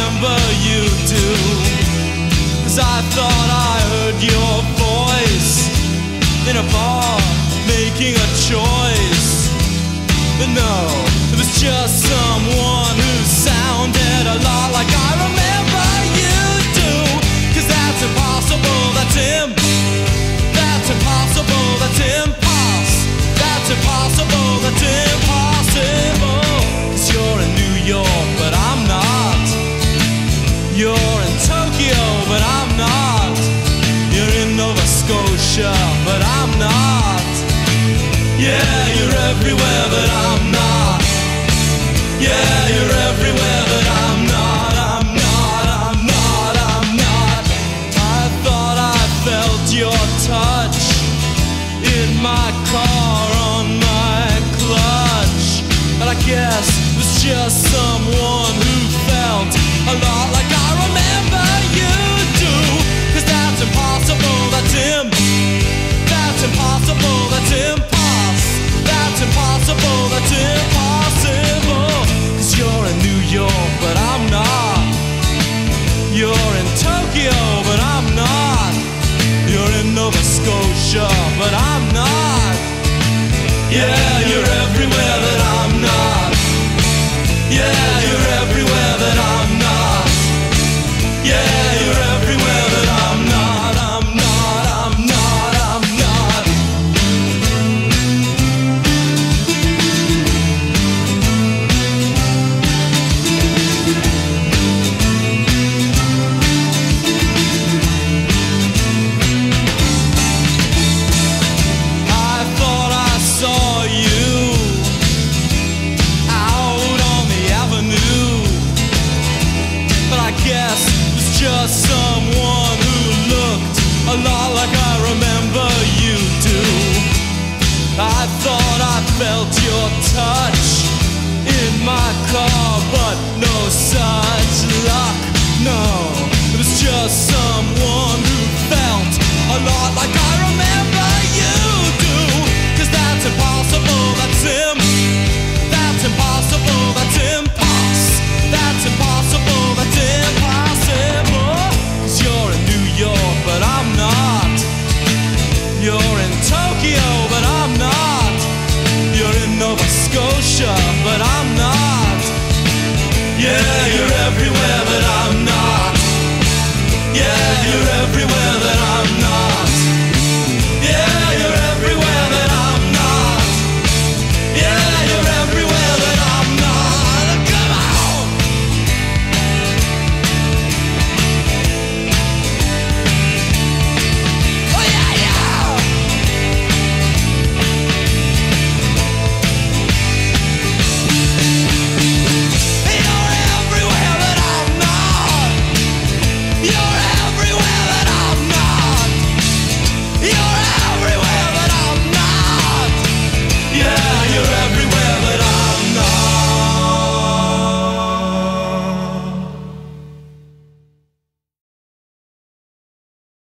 remember you do. 'Cause I thought I heard your voice in a bar making a choice. But no, it was just someone who sounded a lot like I remember you do. 'Cause that's impossible, that's him. That's impossible, that's impossible. That's impossible, that's impossible. 'Cause you're in New York, but I'm not. You're in Tokyo, but I'm not. You're in Nova Scotia, but I'm not. Yeah, you're everywhere, but I'm not. Yeah, you're everywhere, but I'm not. I'm not, I'm not, I'm not. I thought I felt your touch in my car, on my clutch. But I guess it was just someone who felt a lot like I remember you do. 'Cause that's impossible, that's him. That's impossible, that's impossible. That's impossible, that's impossible. 'Cause you're in New York, but I'm not. You're in Tokyo, but I'm not. You're in Nova Scotia, but I'm not. Yeah, you're everywhere, but I'm not. Yeah, you're everywhere, but I'm not. Yeah, you're everywhere, but I'm not. I'm not, I'm not, I'm not. I thought I saw you out on the avenue, but I guess it's just someone who looked a lot like I remember you do. I thought I felt your touch in my car, but no such luck. No, it was just someone who felt a lot like I remember you do. 'Cause that's impossible, that's him. That's impossible, that's impossible. That's impossible, that's impossible. 'Cause you're in New York, but I'm not. You're in Tokyo, but I'm not. You're in Nova Scotia, but I'm not. Yeah, you're everywhere, but I'm not. Yeah, you're everywhere.